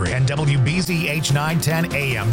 Hayward, and WBZH 910 AM,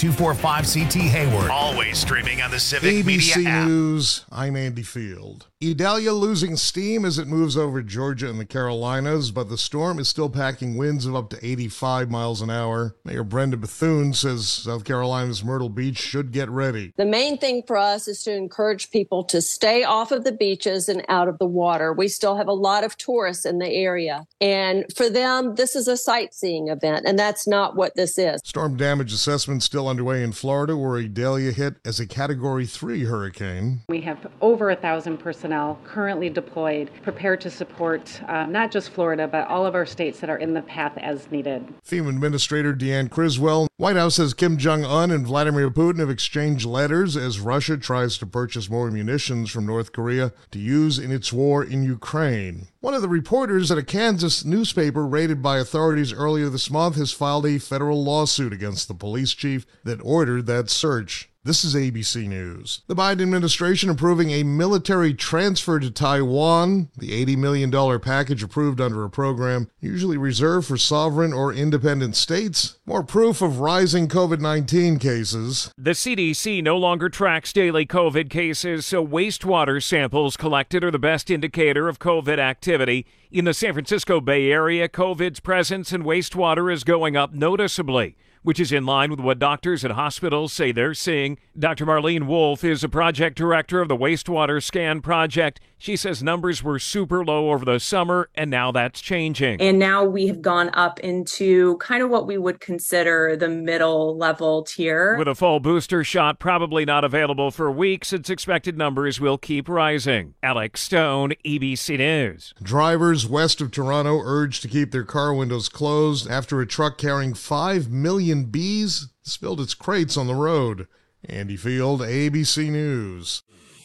W245CT Hayward. Always streaming on the Civic ABC Media app. News, I'm Andy Field. Idalia losing steam as it moves over Georgia and the Carolinas, but the storm is still packing winds of up to 85 miles an hour. Mayor Brenda Bethune says South Carolina's Myrtle Beach should get ready. The main thing for us is to encourage people to stay off of the beaches and out of the water. We still have a lot of tourists in the area, and for them, this is a sightseeing event, and that's not what this is. Storm damage assessment still underway in Florida, where Idalia hit as a Category 3 hurricane. We have over 1,000 personnel currently deployed, prepared to support not just Florida, but all of our states that are in the path as needed. FEMA Administrator Deanne Criswell. White House says Kim Jong-un and Vladimir Putin have exchanged letters as Russia tries to purchase more munitions from North Korea to use in its war in Ukraine. One of the reporters at a Kansas newspaper raided by authorities earlier this month has filed a federal lawsuit against the police chief that ordered that search. This is ABC News. The Biden administration approving a military transfer to Taiwan, the $80 million package approved under a program usually reserved for sovereign or independent states. More proof of rising COVID-19 cases. The CDC no longer tracks daily COVID cases, so wastewater samples collected are the best indicator of COVID activity. In the San Francisco Bay Area, COVID's presence in wastewater is going up noticeably, which is in line with what doctors at hospitals say they're seeing. Dr. Marlene Wolf is a project director of the Wastewater Scan Project. She says numbers were super low over the summer, and now that's changing. And now we have gone up into kind of what we would consider the middle level tier. With a full booster shot probably not available for weeks, it's expected numbers will keep rising. Alex Stone, ABC News. Drivers west of Toronto urged to keep their car windows closed after a truck carrying 5 million bees spilled its crates on the road. Andy Field, ABC News.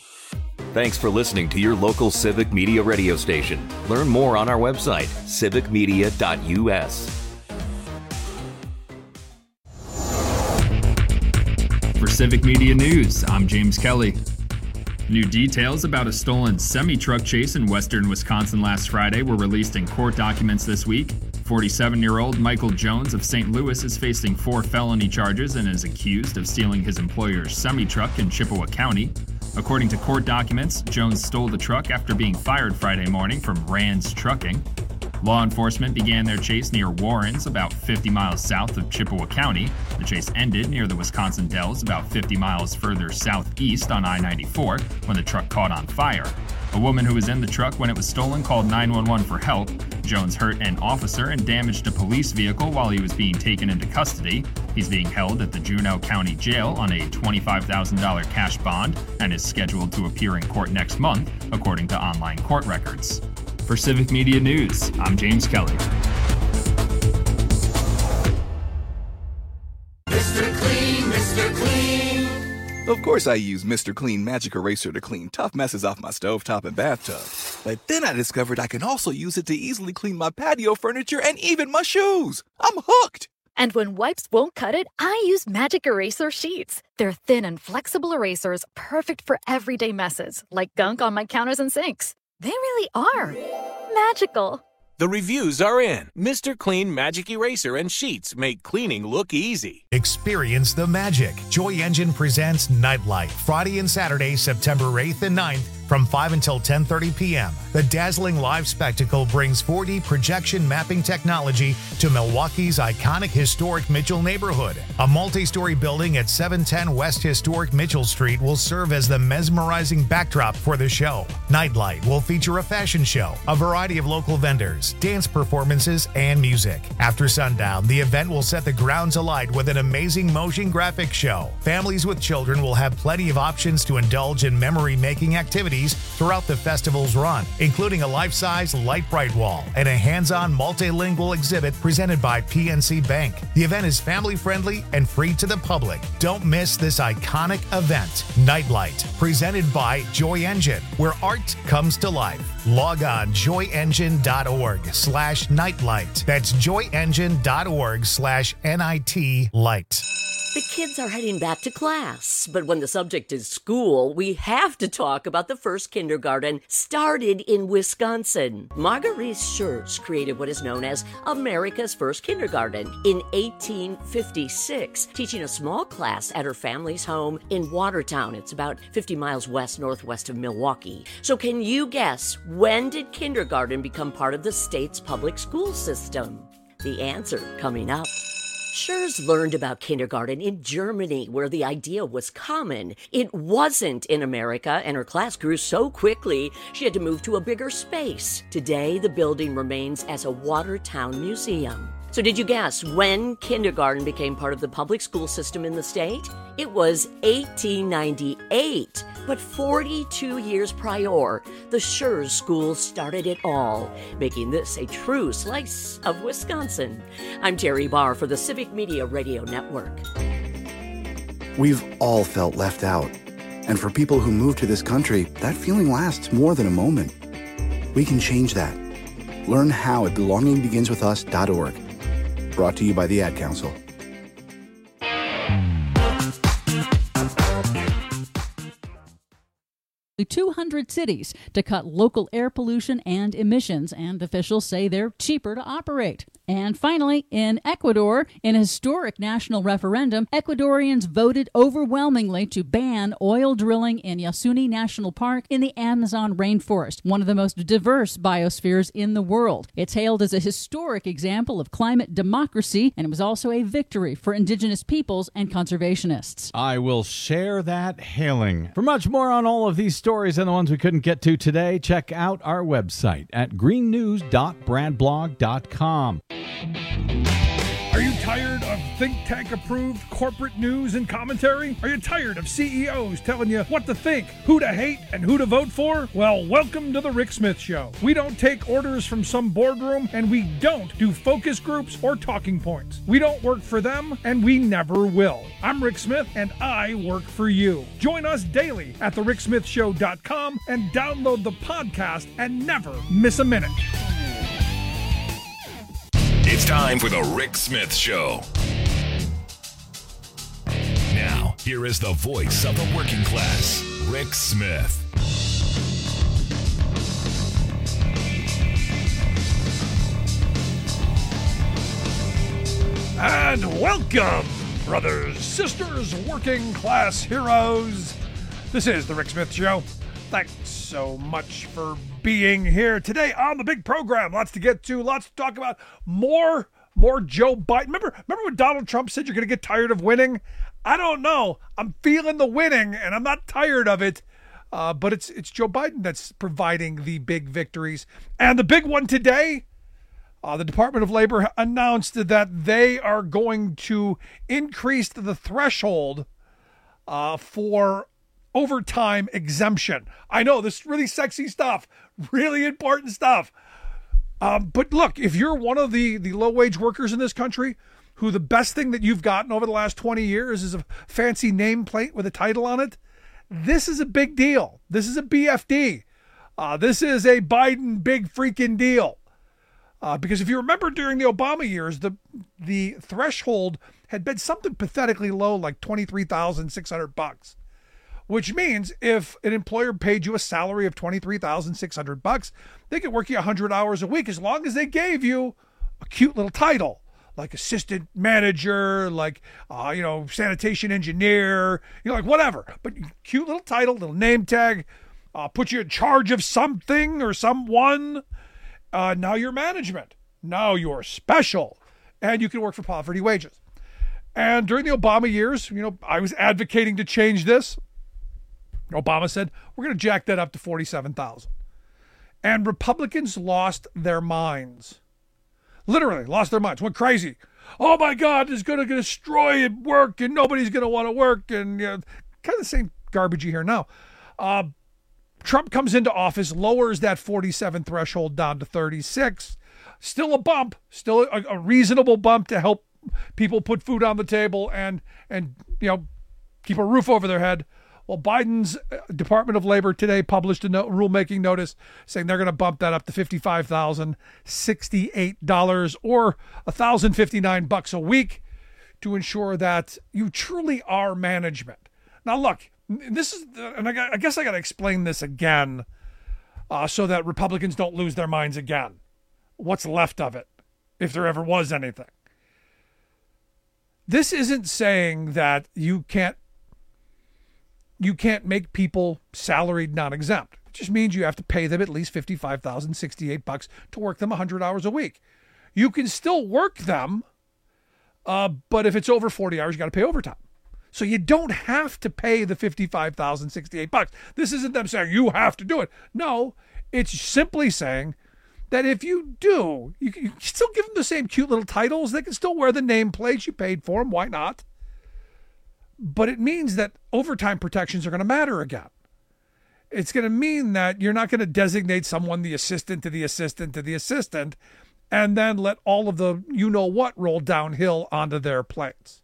Thanks for listening to your local Civic Media radio station. Learn more on our website, civicmedia.us. For Civic Media News, I'm James Kelly. New details about a stolen semi-truck chase in western Wisconsin last Friday were released in court documents this week. 47-year-old Michael Jones of St. Louis is facing 4 felony charges and is accused of stealing his employer's semi-truck in Chippewa County. According to court documents, Jones stole the truck after being fired Friday morning from Rand's Trucking. Law enforcement began their chase near Warrens, about 50 miles south of Chippewa County. The chase ended near the Wisconsin Dells, about 50 miles further southeast on I-94, when the truck caught on fire. A woman who was in the truck when it was stolen called 911 for help. Jones hurt an officer and damaged a police vehicle while he was being taken into custody. He's being held at the Juneau County Jail on a $25,000 cash bond and is scheduled to appear in court next month, according to online court records. For Civic Media News, I'm James Kelly. Mr. Clean, Mr. Clean. Of course I use Mr. Clean Magic Eraser to clean tough messes off my stovetop and bathtub. But then I discovered I can also use it to easily clean my patio furniture and even my shoes. I'm hooked! And when wipes won't cut it, I use Magic Eraser Sheets. They're thin and flexible erasers, perfect for everyday messes, like gunk on my counters and sinks. They really are magical. The reviews are in. Mr. Clean Magic Eraser and Sheets make cleaning look easy. Experience the magic. Joy Engine presents Nightlight, Friday and Saturday, September 8th and 9th, from 5 until 10:30 p.m. The dazzling live spectacle brings 4D projection mapping technology to Milwaukee's iconic historic Mitchell neighborhood. A multi-story building at 710 West Historic Mitchell Street will serve as the mesmerizing backdrop for the show. Nightlight will feature a fashion show, a variety of local vendors, dance performances, and music. After sundown, the event will set the grounds alight with an amazing motion graphics show. Families with children will have plenty of options to indulge in memory-making activities throughout the festival's run, including a life-size light bright wall and a hands-on multilingual exhibit presented by PNC Bank. The event is family-friendly and free to the public. Don't miss this iconic event, Nightlight, presented by Joy Engine, where art comes to life. Log on joyengine.org/nightlight. That's joyengine.org/NIT light. The kids are heading back to class, but when the subject is school, we have to talk about the first kindergarten started in Wisconsin. Marguerite Schurz created what is known as America's first kindergarten in 1856, teaching a small class at her family's home in Watertown. It's about 50 miles west-northwest of Milwaukee. So can you guess, when did kindergarten become part of the state's public school system? The answer coming up. Schurz learned about kindergarten in Germany, where the idea was common. It wasn't in America, and her class grew so quickly, she had to move to a bigger space. Today, the building remains as a Watertown museum. So did you guess when kindergarten became part of the public school system in the state? It was 1898. But 42 years prior, the Schurz School started it all, making this a true slice of Wisconsin. I'm Terry Barr for the Civic Media Radio Network. We've all felt left out. And for people who move to this country, that feeling lasts more than a moment. We can change that. Learn how at belongingbeginswithus.org. Brought to you by the Ad Council. 200 cities to cut local air pollution and emissions, and officials say they're cheaper to operate. And finally, in Ecuador, in a historic national referendum, Ecuadorians voted overwhelmingly to ban oil drilling in Yasuni National Park in the Amazon rainforest, one of the most diverse biospheres in the world. It's hailed as a historic example of climate democracy, and it was also a victory for indigenous peoples and conservationists. I will share that hailing. For much more on all of these stories and the ones we couldn't get to today, check out our website at greennews.bradblog.com. Are you tired of think tank approved corporate news and commentary? Are you tired of CEOs telling you what to think, who to hate, and who to vote for? Well, welcome to the Rick Smith Show. We don't take orders from some boardroom, and we don't do focus groups or talking points. We don't work for them, and we never will. I'm Rick Smith, and I work for you. Join us daily at thericksmithshow.com and download the podcast and never miss a minute. It's time for the Rick Smith Show. Now, here is the voice of the working class, Rick Smith. And welcome, brothers, sisters, working class heroes. This is the Rick Smith Show. Thanks so much for being here today on the big program. Lots to get to, lots to talk about. More Joe Biden. Remember when Donald Trump said you're going to get tired of winning? I don't know. I'm feeling the winning, and I'm not tired of it. But it's Joe Biden that's providing the big victories. And the big one today, the Department of Labor announced that they are going to increase the threshold for overtime exemption. I know this is really sexy stuff, really important stuff. But look, if you're one of the low-wage workers in this country who the best thing that you've gotten over the last 20 years is a fancy nameplate with a title on it, this is a big deal. This is a BFD. This is a Biden big freaking deal. Because if you remember during the Obama years, the threshold had been something pathetically low, like $23,600. Which means if an employer paid you a salary of $23,600, they could work you 100 hours a week as long as they gave you a cute little title, like assistant manager, like, sanitation engineer, like whatever. But cute little title, little name tag, put you in charge of something or someone. Now you're management. Now you're special. And you can work for poverty wages. And during the Obama years, I was advocating to change this. Obama said, we're going to jack that up to $47,000. And Republicans lost their minds. Literally lost their minds. Went crazy. Oh my God, it's going to destroy work and nobody's going to want to work. And kind of the same garbage you hear now. Trump comes into office, lowers that 47 threshold down to 36. Still a bump. Still a reasonable bump to help people put food on the table and keep a roof over their head. Well, Biden's Department of Labor today published a rulemaking notice saying they're going to bump that up to $55,068 or $1,059 a week. to ensure that you truly are management. Now, look, this is, and I guess I got to explain this again so that Republicans don't lose their minds again. What's left of it, if there ever was anything. This isn't saying that you can't make people salaried non-exempt. It just means you have to pay them at least $55,068 to work them 100 hours a week. You can still work them, but if it's over 40 hours, you got to pay overtime. So you don't have to pay the $55,068. This isn't them saying you have to do it. No, it's simply saying that if you do, you can still give them the same cute little titles. They can still wear the nameplates you paid for them. Why not? But it means that overtime protections are going to matter again. It's going to mean that you're not going to designate someone the assistant to the assistant to the assistant and then let all of the you-know-what roll downhill onto their plates.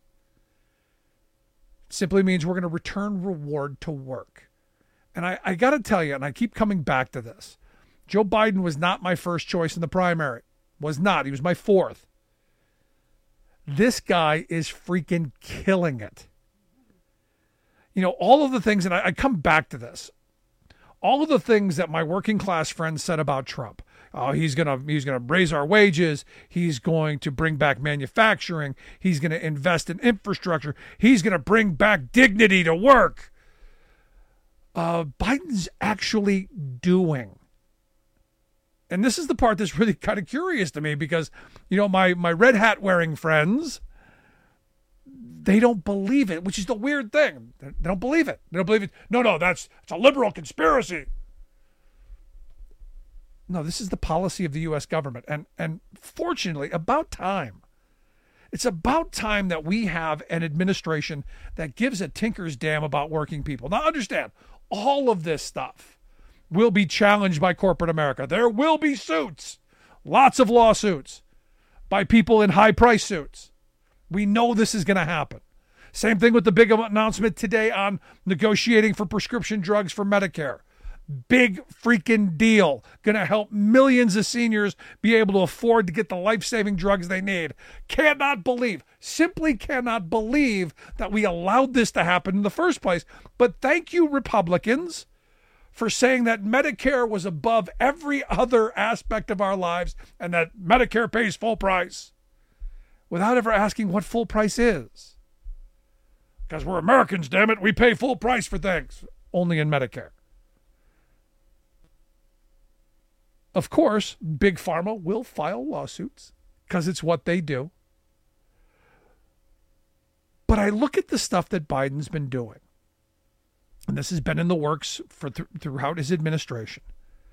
It simply means we're going to return reward to work. And I got to tell you, and I keep coming back to this, Joe Biden was not my first choice in the primary. Was not. He was my fourth. This guy is freaking killing it. You know, all of the things, and I come back to this, all of the things that my working class friends said about Trump. Oh, he's gonna raise our wages. He's going to bring back manufacturing. He's going to invest in infrastructure. He's going to bring back dignity to work. Biden's actually doing. And this is the part that's really kind of curious to me because, you know, my red hat wearing friends, they don't believe it, which is the weird thing. They don't believe it. They don't believe it. No, it's a liberal conspiracy. No, this is the policy of the U.S. government. And fortunately, about time. It's about time that we have an administration that gives a tinker's damn about working people. Now, understand, all of this stuff will be challenged by corporate America. There will be suits, lots of lawsuits by people in high-price suits. We know this is going to happen. Same thing with the big announcement today on negotiating for prescription drugs for Medicare. Big freaking deal. Going to help millions of seniors be able to afford to get the life-saving drugs they need. Simply cannot believe that we allowed this to happen in the first place. But thank you, Republicans, for saying that Medicare was above every other aspect of our lives and that Medicare pays full price without ever asking what full price is. Because we're Americans, damn it, we pay full price for things, only in Medicare. Of course, Big Pharma will file lawsuits because it's what they do. But I look at the stuff that Biden's been doing, and this has been in the works throughout his administration.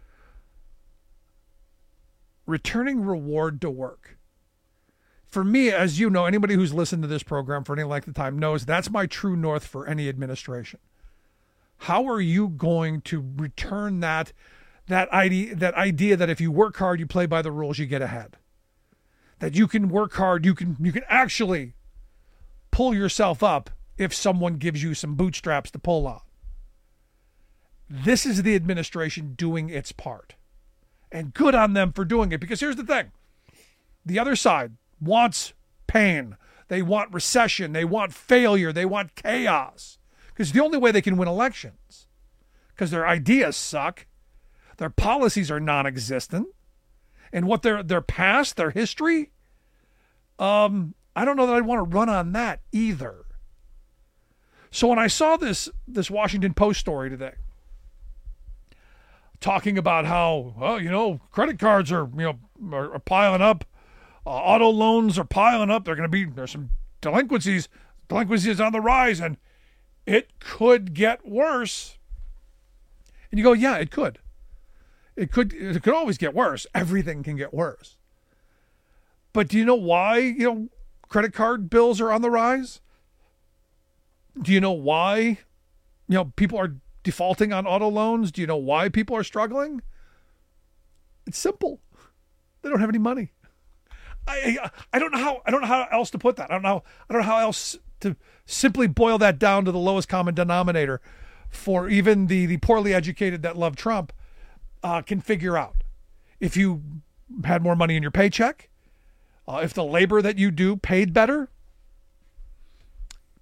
Returning reward to work. For me, as you know, anybody who's listened to this program for any length of time knows that's my true north for any administration. How are you going to return that idea that if you work hard, you play by the rules, you get ahead? That you can work hard, you can actually pull yourself up if someone gives you some bootstraps to pull on. This is the administration doing its part. And good on them for doing it, because here's the thing. The other side wants pain. They want recession. They want failure. They want chaos. Because the only way they can win elections. Because their ideas suck. Their policies are non-existent. And what their past, their history, I don't know that I'd want to run on that either. So when I saw this Washington Post story today, talking about how, credit cards are piling up, auto loans are piling up. There's some delinquencies on the rise, and it could get worse. And you go, yeah, it could. It could always get worse. Everything can get worse. But do you know why, credit card bills are on the rise? Do you know why, people are defaulting on auto loans? Do you know why people are struggling? It's simple. They don't have any money. I don't know how else to put that. I don't know how else to simply boil that down to the lowest common denominator for even the poorly educated that love Trump can figure out. If you had more money in your paycheck, if the labor that you do paid better,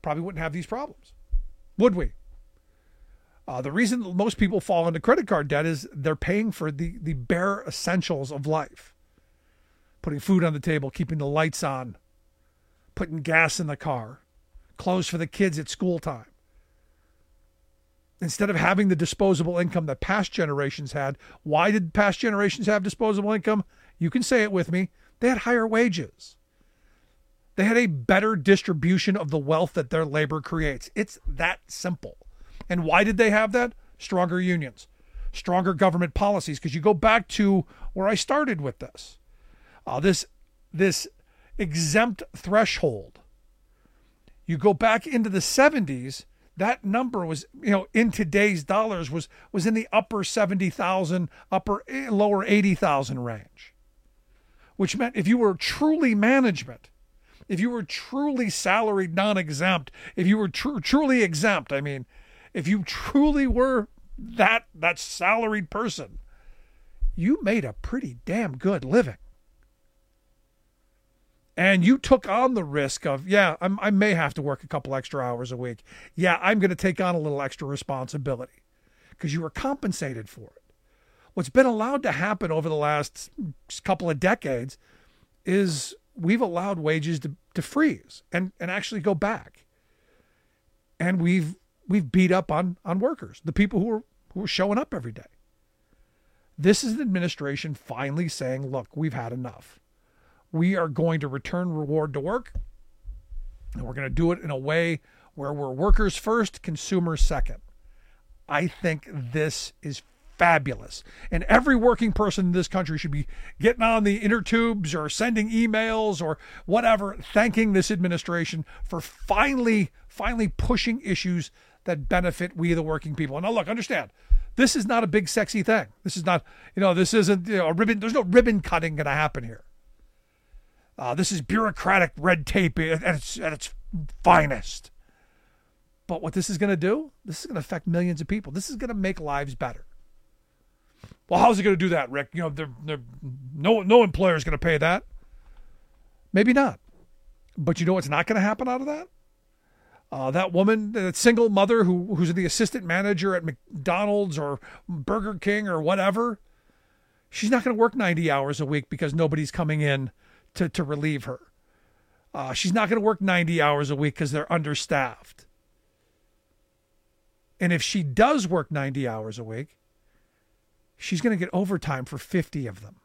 probably wouldn't have these problems, would we? The reason most people fall into credit card debt is they're paying for the bare essentials of life. Putting food on the table, keeping the lights on, putting gas in the car, clothes for the kids at school time. Instead of having the disposable income that past generations had. Why did past generations have disposable income? You can say it with me. They had higher wages. They had a better distribution of the wealth that their labor creates. It's that simple. And why did they have that? Stronger unions, stronger government policies. Because you go back to where I started with this. This exempt threshold. You go back into the 70s, that number was, in today's dollars was in the upper 70,000, lower 80,000 range. Which meant if you were truly management, if you were truly salaried non-exempt, if you were truly exempt, if you truly were that salaried person, you made a pretty damn good living. And you took on the risk of, I may have to work a couple extra hours a week. Yeah, I'm going to take on a little extra responsibility because you were compensated for it. What's been allowed to happen over the last couple of decades is we've allowed wages to freeze and actually go back. And we've beat up on workers, the people who are showing up every day. This is an administration finally saying, look, we've had enough. We are going to return reward to work, and we're going to do it in a way where we're workers first, consumers second. I think this is fabulous. And every working person in this country should be getting on the inner tubes or sending emails or whatever, thanking this administration for finally pushing issues that benefit we, the working people. Now, look, understand, this is not a big, sexy thing. This is not, this isn't a ribbon. There's no ribbon cutting going to happen here. This is bureaucratic red tape at its finest. But what this is going to do, this is going to affect millions of people. This is going to make lives better. Well, how's it going to do that, Rick? No employer is going to pay that. Maybe not. But you know what's not going to happen out of that? That woman, that single mother who's the assistant manager at McDonald's or Burger King or whatever, she's not going to work 90 hours a week because nobody's coming in to relieve her. She's not going to work 90 hours a week because they're understaffed. And if she does work 90 hours a week, she's going to get overtime for 50 of them.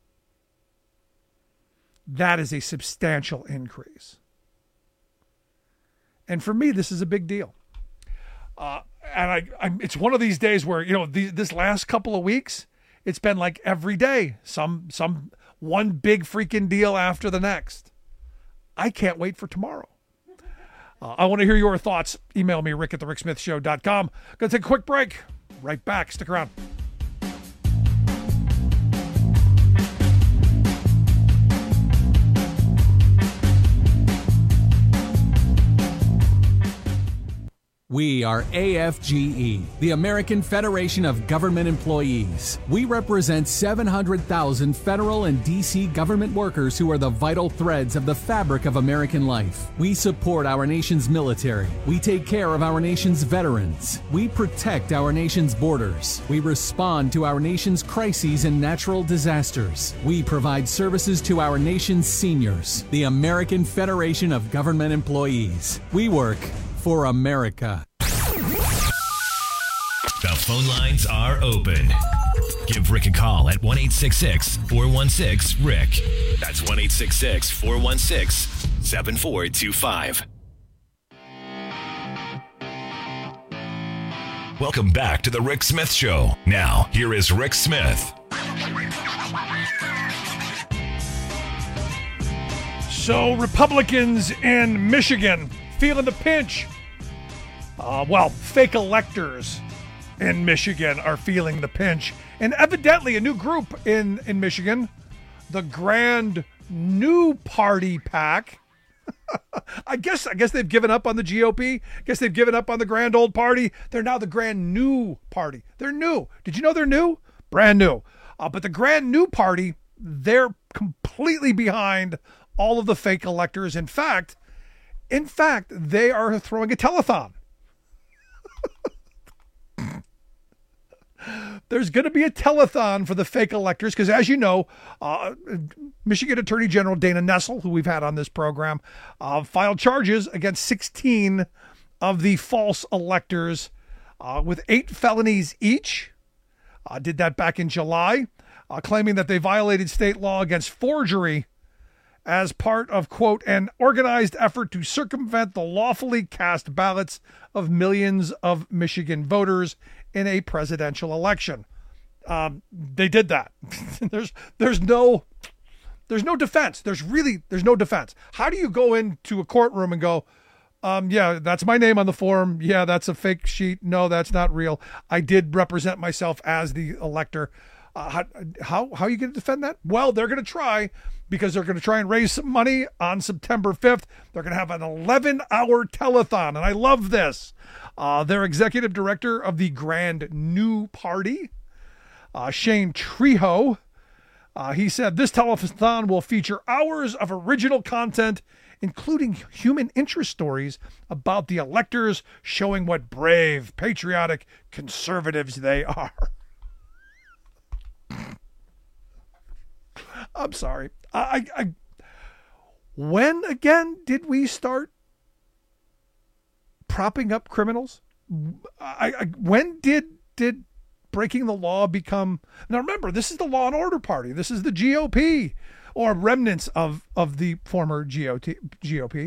That is a substantial increase. And for me, this is a big deal. And it's one of these days where, this last couple of weeks, it's been like every day, some one big freaking deal after the next. I can't wait for tomorrow. I want to hear your thoughts. Email me, rick@thericksmithshow.com. Going to take a quick break. Right back. Stick around. We are AFGE, the American Federation of Government Employees. We represent 700,000 federal and D.C. government workers who are the vital threads of the fabric of American life. We support our nation's military. We take care of our nation's veterans. We protect our nation's borders. We respond to our nation's crises and natural disasters. We provide services to our nation's seniors. The American Federation of Government Employees. We work for America. The phone lines are open. Give Rick a call at 1-866-416-RICK. That's 1-866-416-7425. Welcome back to the Rick Smith Show. Now, here is Rick Smith. So, Republicans in Michigan feeling the pinch. Fake electors in Michigan are feeling the pinch. And evidently a new group in Michigan, the Grand New Party PAC. I guess they've given up on the GOP. I guess they've given up on the Grand Old Party. They're now the Grand New Party. They're new. Did you know they're new? Brand new. But the Grand New Party, they're completely behind all of the fake electors. In fact, In fact, they are throwing a telethon. There's going to be a telethon for the fake electors because, as you know, Michigan Attorney General Dana Nessel, who we've had on this program, filed charges against 16 of the false electors with 8 felonies each. Did that back in July, claiming that they violated state law against forgery as part of, quote, an organized effort to circumvent the lawfully cast ballots of millions of Michigan voters in a presidential election. They did that. There's no defense. There's no defense. How do you go into a courtroom and go, yeah, that's my name on the form. Yeah, that's a fake sheet. No, that's not real. I did represent myself as the elector. How are you going to defend that? Well, they're going to try, because they're going to try and raise some money on September 5th. They're going to have an 11-hour telethon, and I love this. Their executive director of the Grand New Party, Shane Trejo, he said this telethon will feature hours of original content, including human interest stories about the electors, showing what brave, patriotic conservatives they are. I'm sorry. When again did we start propping up criminals? When did breaking the law become? Now remember, this is the Law and Order Party. This is the GOP, or remnants of the former GOP.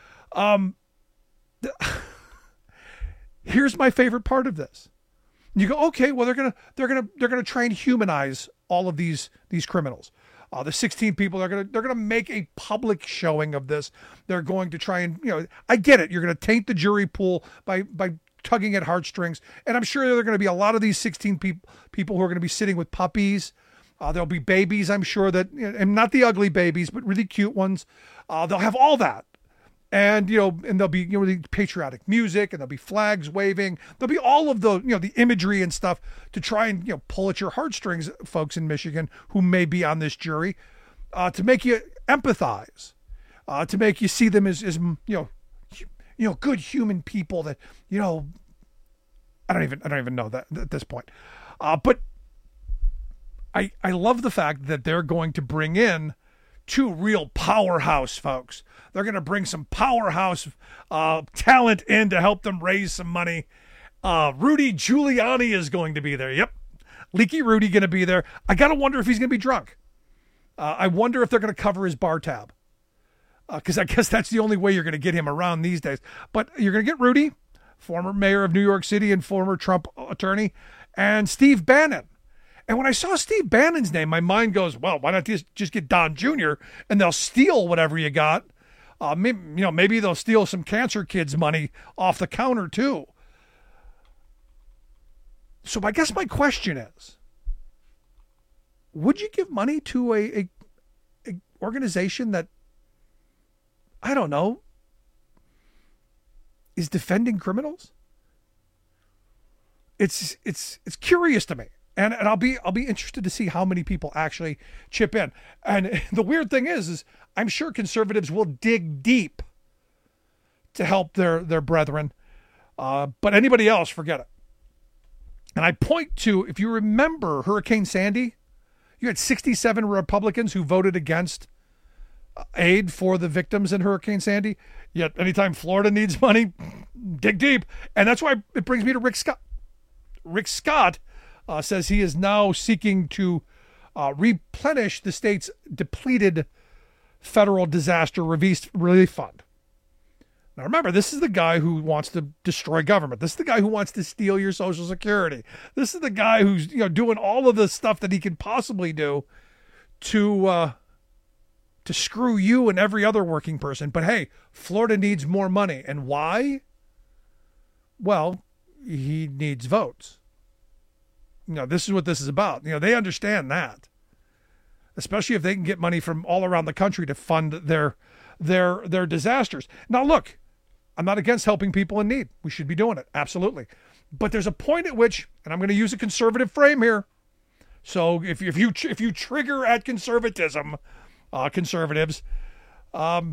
Here's my favorite part of this. You go, okay, well they're gonna try and humanize all of these criminals. The 16 people, they're gonna make a public showing of this. They're going to try and, I get it. You're going to taint the jury pool by tugging at heartstrings. And I'm sure there are going to be a lot of these 16 people who are going to be sitting with puppies. There'll be babies, I'm sure, that, and not the ugly babies, but really cute ones. They'll have all that. And, and there'll be, the patriotic music, and there'll be flags waving. There'll be all of the, the imagery and stuff to try and, pull at your heartstrings, folks in Michigan who may be on this jury, to make you empathize, to make you see them as good human people that, I don't even know that at this point. But I love the fact that they're going to bring in 2 real powerhouse folks. They're going to bring some powerhouse talent in to help them raise some money. Rudy Giuliani is going to be there. Yep. Leaky Rudy going to be there. I got to wonder if he's going to be drunk. I wonder if they're going to cover his bar tab. Because I guess that's the only way you're going to get him around these days. But you're going to get Rudy, former mayor of New York City and former Trump attorney, and Steve Bannon. And when I saw Steve Bannon's name, my mind goes, well, why not just get Don Jr. and they'll steal whatever you got. Maybe they'll steal some cancer kids' money off the counter too. So I guess my question is, would you give money to a organization that, I don't know, is defending criminals? It's curious to me. And I'll be interested to see how many people actually chip in. And the weird thing is I'm sure conservatives will dig deep to help their brethren. But anybody else, forget it. And I point to, if you remember Hurricane Sandy, you had 67 Republicans who voted against aid for the victims in Hurricane Sandy. Yet anytime Florida needs money, dig deep. And that's why it brings me to Rick Scott. Rick Scott says he is now seeking to replenish the state's depleted federal disaster relief fund. Now remember, this is the guy who wants to destroy government. This is the guy who wants to steal your Social Security. This is the guy who's doing all of the stuff that he can possibly do to screw you and every other working person. But hey, Florida needs more money. And why? Well, he needs votes. This is what this is about. They understand that, especially if they can get money from all around the country to fund their disasters. Now, look, I'm not against helping people in need. We should be doing it. Absolutely. But there's a point at which, and I'm going to use a conservative frame here. So if you trigger at conservatism, conservatives,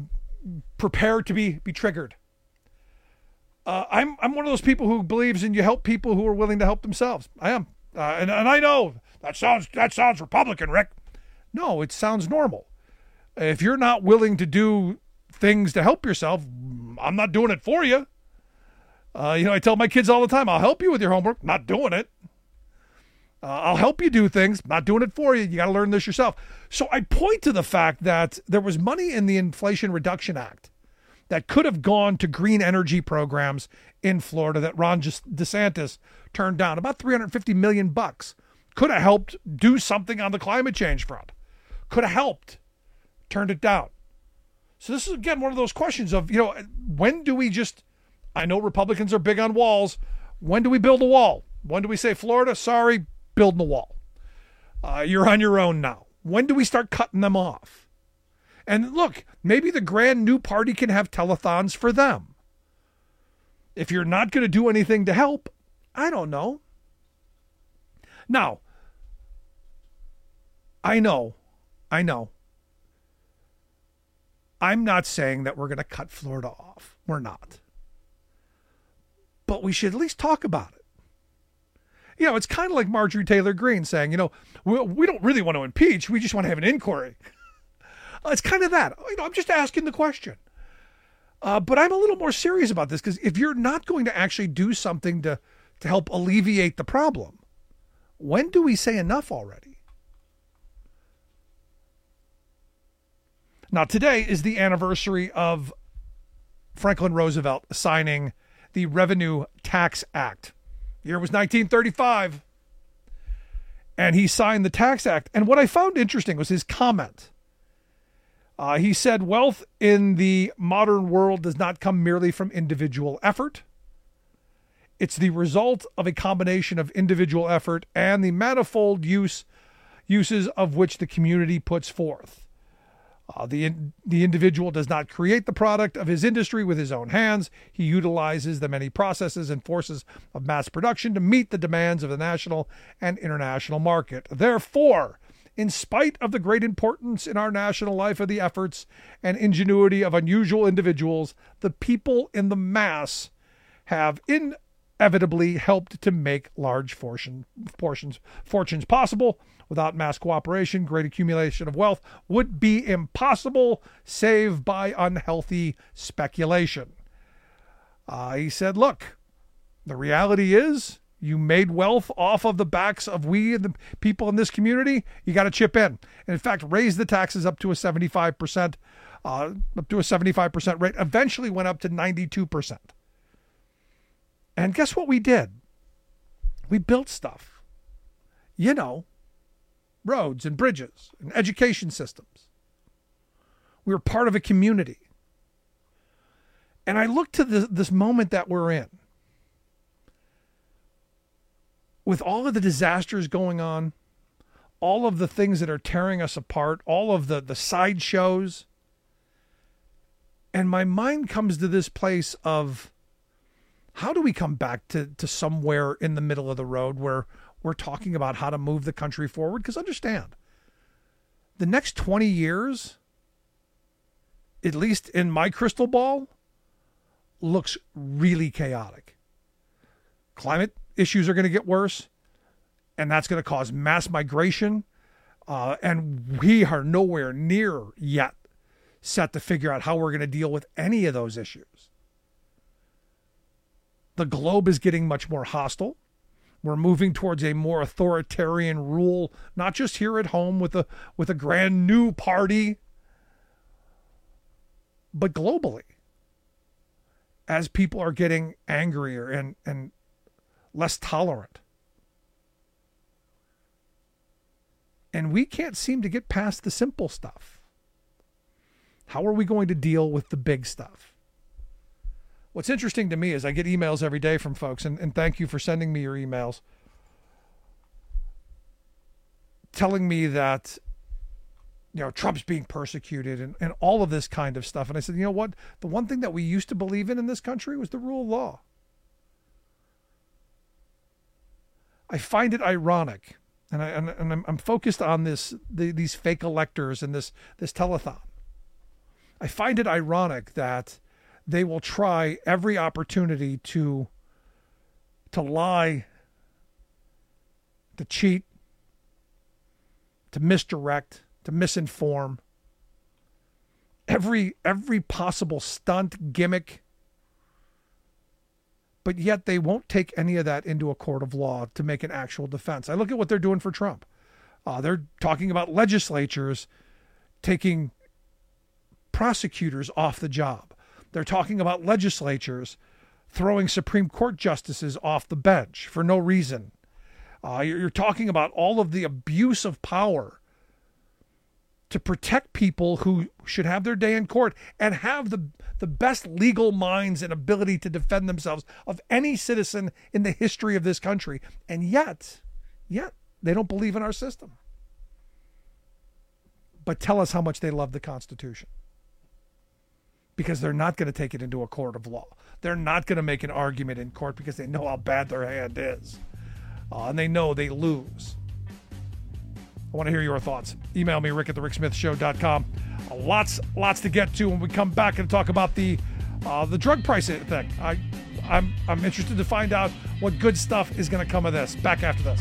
prepare to be triggered. I'm one of those people who believes in you help people who are willing to help themselves. I am. And I know that sounds Republican, Rick. No, it sounds normal. If you're not willing to do things to help yourself, I'm not doing it for you. I tell my kids all the time, I'll help you with your homework, not doing it. I'll help you do things, not doing it for you. You got to learn this yourself. So I point to the fact that there was money in the Inflation Reduction Act that could have gone to green energy programs in Florida that Ron DeSantis turned down. About $350 million. Could have helped do something on the climate change front. Could have helped. Turned it down. So this is, again, one of those questions of, when do we I know Republicans are big on walls. When do we build a wall? When do we say, Florida, sorry, building the wall? You're on your own now. When do we start cutting them off? And look, maybe the grand new party can have telethons for them. If you're not going to do anything to help, I don't know. Now, I know. I'm not saying that we're going to cut Florida off. We're not. But we should at least talk about it. It's kind of like Marjorie Taylor Greene saying, we don't really want to impeach. We just want to have an inquiry. It's kind of that. I'm just asking the question. But I'm a little more serious about this, because if you're not going to actually do something to help alleviate the problem, when do we say enough already? Now, today is the anniversary of Franklin Roosevelt signing the Revenue Tax Act. The year was 1935. And he signed the Tax Act. And what I found interesting was his comment. He said, wealth in the modern world does not come merely from individual effort. It's the result of a combination of individual effort and the manifold uses of which the community puts forth. The individual does not create the product of his industry with his own hands. He utilizes the many processes and forces of mass production to meet the demands of the national and international market. Therefore, in spite of the great importance in our national life of the efforts and ingenuity of unusual individuals, the people in the mass have inevitably helped to make large fortunes possible. Without mass cooperation, great accumulation of wealth would be impossible, save by unhealthy speculation. He said, look, the reality is you made wealth off of the backs of we and the people in this community. You got to chip in. And in fact, raise the taxes up to a 75%, rate. Eventually went up to 92%. And guess what we did? We built stuff. Roads and bridges and education systems. We were part of a community. And I look to this moment that we're in. With all of the disasters going on, all of the things that are tearing us apart, all of the sideshows, and my mind comes to this place of, how do we come back to somewhere in the middle of the road where we're talking about how to move the country forward? Because understand, the next 20 years, at least in my crystal ball, looks really chaotic. Climate issues are going to get worse, and that's going to cause mass migration. And we are nowhere near yet set to figure out how we're going to deal with any of those issues. The globe is getting much more hostile. We're moving towards a more authoritarian rule, not just here at home with a grand new party, but globally, as people are getting angrier and less tolerant. And we can't seem to get past the simple stuff. How are we going to deal with the big stuff? What's interesting to me is I get emails every day from folks, and thank you for sending me your emails, telling me that, Trump's being persecuted and all of this kind of stuff. And I said, you know what? The one thing that we used to believe in this country was the rule of law. I find it ironic, and I'm focused on these fake electors and this telethon. I find it ironic that they will try every opportunity to lie, to cheat, to misdirect, to misinform. Every possible stunt, gimmick. But yet they won't take any of that into a court of law to make an actual defense. I look at what they're doing for Trump. They're talking about legislatures taking prosecutors off the job. They're talking about legislatures throwing Supreme Court justices off the bench for no reason. You're talking about all of the abuse of power to protect people who should have their day in court and have the best legal minds and ability to defend themselves of any citizen in the history of this country. And yet they don't believe in our system. But tell us how much they love the Constitution. Because they're not going to take it into a court of law. They're not going to make an argument in court because they know how bad their hand is. And they know they lose. I want to hear your thoughts. Email me, rick@thericksmithshow.com. Lots to get to when we come back and talk about the drug price thing. I'm interested to find out what good stuff is going to come of this. Back after this.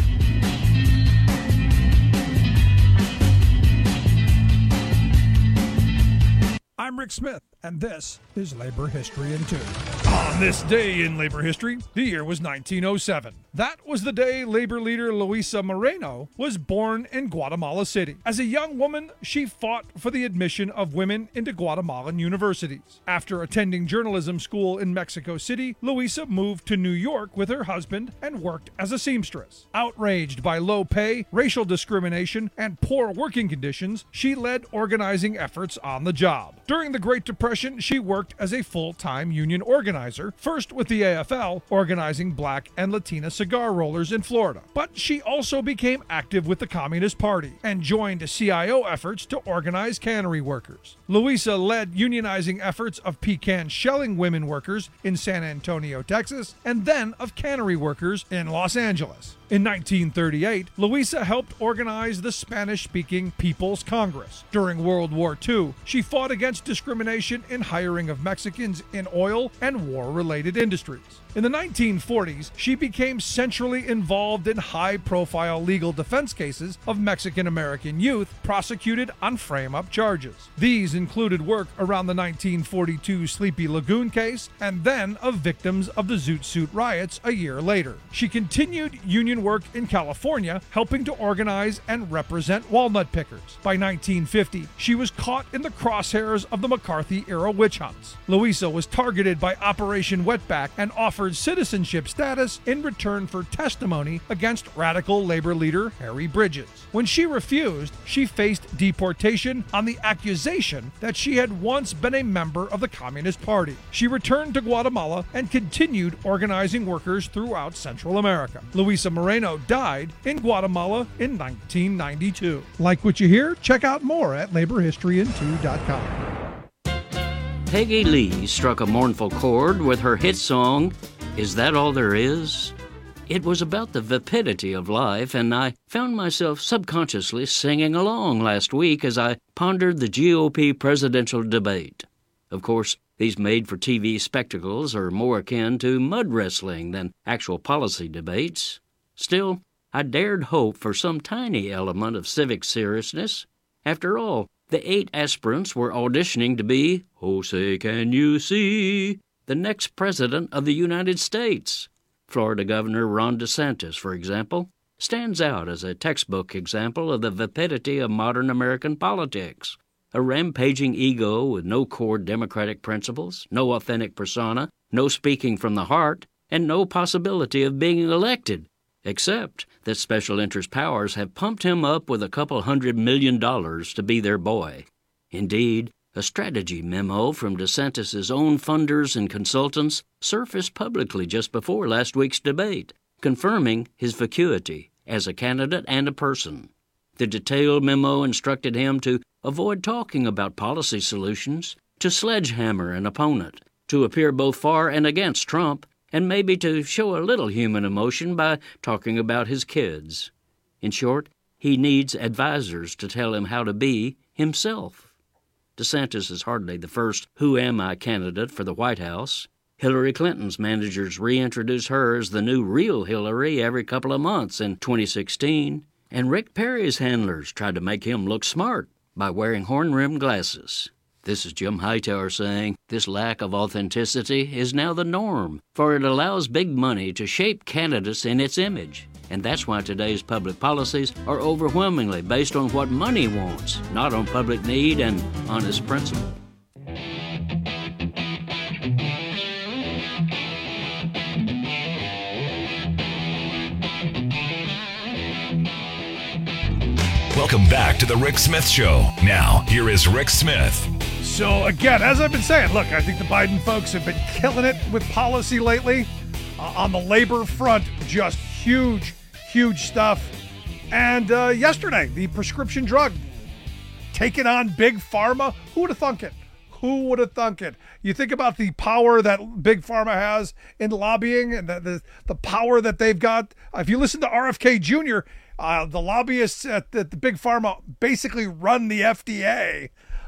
I'm Rick Smith, and this is Labor History in 2. On this day in labor history, the year was 1907. That was the day labor leader Luisa Moreno was born in Guatemala City. As a young woman, she fought for the admission of women into Guatemalan universities. After attending journalism school in Mexico City, Luisa moved to New York with her husband and worked as a seamstress. Outraged by low pay, racial discrimination, and poor working conditions, she led organizing efforts on the job. During the Great Depression, she worked as a full-time union organizer, first with the AFL, organizing black and Latina cigar rollers in Florida. But she also became active with the Communist Party and joined CIO efforts to organize cannery workers. Luisa led unionizing efforts of pecan shelling women workers in San Antonio, Texas, and then of cannery workers in Los Angeles. In 1938, Luisa helped organize the Spanish-speaking People's Congress. During World War II, she fought against discrimination in hiring of Mexicans in oil and war-related industries. In the 1940s, she became centrally involved in high-profile legal defense cases of Mexican-American youth prosecuted on frame-up charges. These included work around the 1942 Sleepy Lagoon case and then of victims of the Zoot Suit riots a year later. She continued union work in California, helping to organize and represent walnut pickers. By 1950, she was caught in the crosshairs of the McCarthy-era witch hunts. Luisa was targeted by Operation Wetback and offered citizenship status in return for testimony against radical labor leader Harry Bridges. When she refused, she faced deportation on the accusation that she had once been a member of the Communist Party. She returned to Guatemala and continued organizing workers throughout Central America. Luisa Moreno died in Guatemala in 1992. Like what you hear? Check out more at laborhistoryin2.com. Peggy Lee struck a mournful chord with her hit song, Is That All There Is? It was about the vapidity of life, and I found myself subconsciously singing along last week as I pondered the GOP presidential debate. Of course, these made-for-TV spectacles are more akin to mud wrestling than actual policy debates. Still, I dared hope for some tiny element of civic seriousness. After all, the 8 aspirants were auditioning to be, oh say can you see, the next president of the United States. Florida Governor Ron DeSantis, for example, stands out as a textbook example of the vapidity of modern American politics. A rampaging ego with no core democratic principles, no authentic persona, no speaking from the heart, and no possibility of being elected, except that special interest powers have pumped him up with a couple $100 million to be their boy. Indeed, a strategy memo from DeSantis' own funders and consultants surfaced publicly just before last week's debate, confirming his vacuity as a candidate and a person. The detailed memo instructed him to avoid talking about policy solutions, to sledgehammer an opponent, to appear both for and against Trump, and maybe to show a little human emotion by talking about his kids. In short, he needs advisors to tell him how to be himself. DeSantis is hardly the first "Who Am I" candidate for the White House. Hillary Clinton's managers reintroduced her as the new real Hillary every couple of months in 2016. And Rick Perry's handlers tried to make him look smart by wearing horn-rimmed glasses. This is Jim Hightower saying this lack of authenticity is now the norm, for it allows big money to shape candidates in its image. And that's why today's public policies are overwhelmingly based on what money wants, not on public need and honest principle. Welcome back to the Rick Smith Show. Now, here is Rick Smith. So again, as I've been saying, look, I think the Biden folks have been killing it with policy lately. On the labor front, just huge stuff. And yesterday, the prescription drug taking on Big Pharma. Who would have thunk it? Who would have thunk it? You think about the power that Big Pharma has in lobbying and the power that they've got. If you listen to RFK Jr., the lobbyists at the Big Pharma basically run the FDA.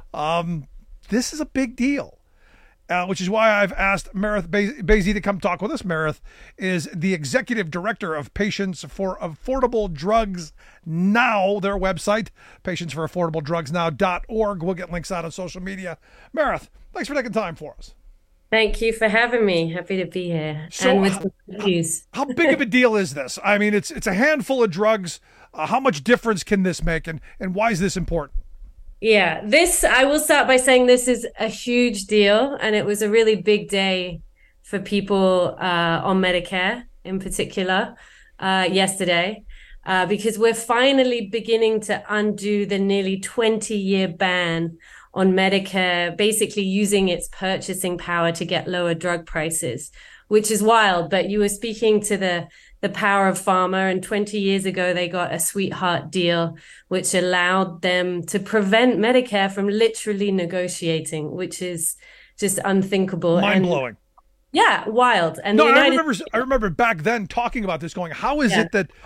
This is a big deal, which is why I've asked Meredith Bazey to come talk with us. Meredith is the executive director of Patients for Affordable Drugs Now, their website, patientsforaffordabledrugsnow.org. We'll get links out on social media. Meredith, thanks for taking time for us. Thank you for having me. Happy to be here. So, and with some news. How big of a deal is this? I mean, it's a handful of drugs. How much difference can this make, and why is this important? Yeah, I will start by saying this is a huge deal, and it was a really big day for people on Medicare in particular yesterday, because we're finally beginning to undo the nearly 20-year ban on Medicare, basically using its purchasing power to get lower drug prices, which is wild. But you were speaking to the power of pharma, and 20 years ago, they got a sweetheart deal, which allowed them to prevent Medicare from literally negotiating, which is just unthinkable. Mind-blowing. Yeah, wild. And no, I remember back then talking about this, going, how is it that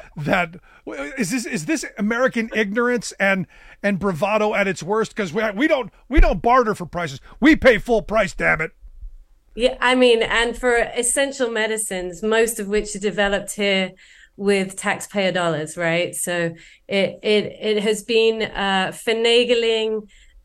is this American ignorance and bravado at its worst? Because we don't barter for prices. We pay full price, damn it. Yeah, I mean, and for essential medicines, most of which are developed here with taxpayer dollars, right? So it has been finagling,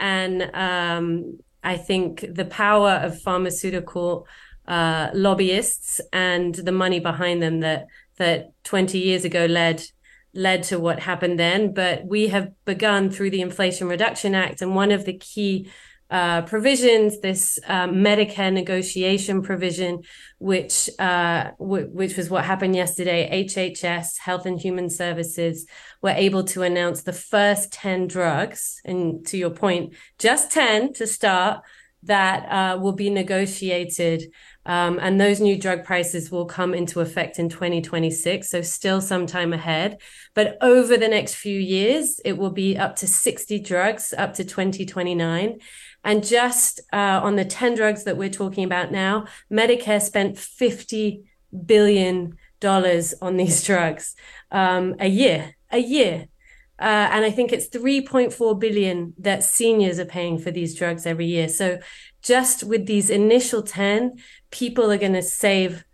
and I think the power of pharmaceutical lobbyists and the money behind them that 20 years ago led to what happened then. But we have begun through the Inflation Reduction Act, and one of the key provisions, this Medicare negotiation provision, which was what happened yesterday. HHS, Health and Human Services, were able to announce the first 10 drugs, and to your point, just 10 to start, that will be negotiated. And those new drug prices will come into effect in 2026, so still some time ahead. But over the next few years, it will be up to 60 drugs, up to 2029. And just on the 10 drugs that we're talking about now, Medicare spent $50 billion on these drugs a year. And I think it's $3.4 billion that seniors are paying for these drugs every year. So just with these initial 10, people are going to save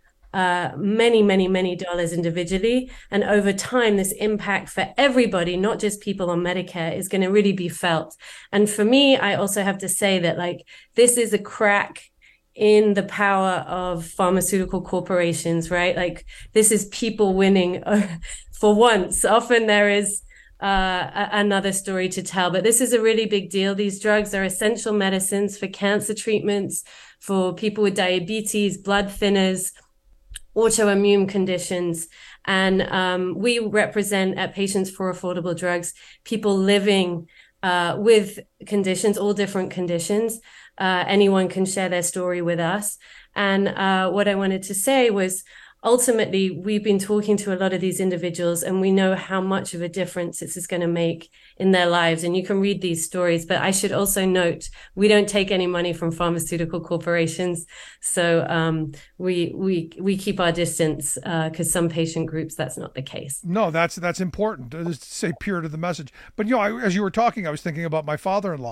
many dollars individually. And over time, this impact for everybody, not just people on Medicare, is going to really be felt. And for me, I also have to say that, like, this is a crack in the power of pharmaceutical corporations, right? Like, this is people winning for once. Often there is another story to tell, but this is a really big deal. These drugs are essential medicines for cancer treatments, for people with diabetes, blood thinners, autoimmune conditions. And we represent at Patients for Affordable Drugs people living with conditions, all different conditions. Anyone can share their story with us. And what I wanted to say was, ultimately, we've been talking to a lot of these individuals, and we know how much of a difference this is going to make in their lives. And you can read these stories, but I should also note, we don't take any money from pharmaceutical corporations. So we keep our distance, because some patient groups, that's not the case. No, that's important to stay pure to the message. But, as you were talking, I was thinking about my father-in-law,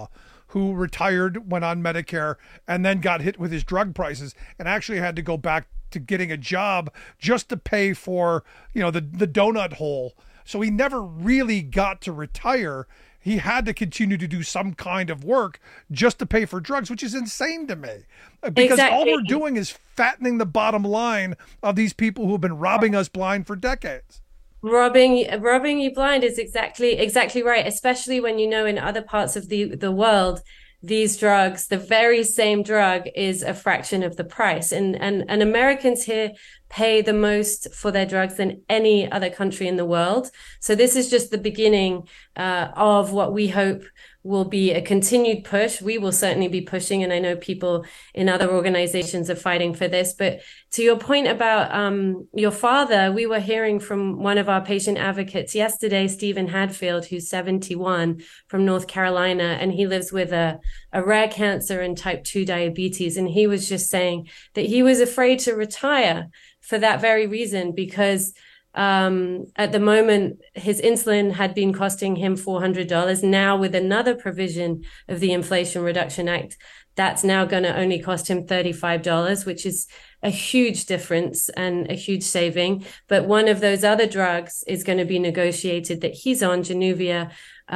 who retired, went on Medicare, and then got hit with his drug prices and actually had to go back to getting a job just to pay for, the donut hole. So he never really got to retire. He had to continue to do some kind of work just to pay for drugs, which is insane to me. Because all we're doing is fattening the bottom line of these people who have been robbing us blind for decades. Robbing you blind is exactly right, especially when in other parts of the world, these drugs, the very same drug, is a fraction of the price. And Americans here pay the most for their drugs than any other country in the world. So this is just the beginning of what we hope will be a continued push. We will certainly be pushing, and I know people in other organizations are fighting for this. But to your point about your father, we were hearing from one of our patient advocates yesterday, Stephen Hadfield, who's 71 from North Carolina, and he lives with a rare cancer and type 2 diabetes. And he was just saying that he was afraid to retire for that very reason, because at the moment, his insulin had been costing him $400. Now, with another provision of the Inflation Reduction Act, that's now going to only cost him $35, which is a huge difference and a huge saving. But one of those other drugs is going to be negotiated that he's on, Januvia,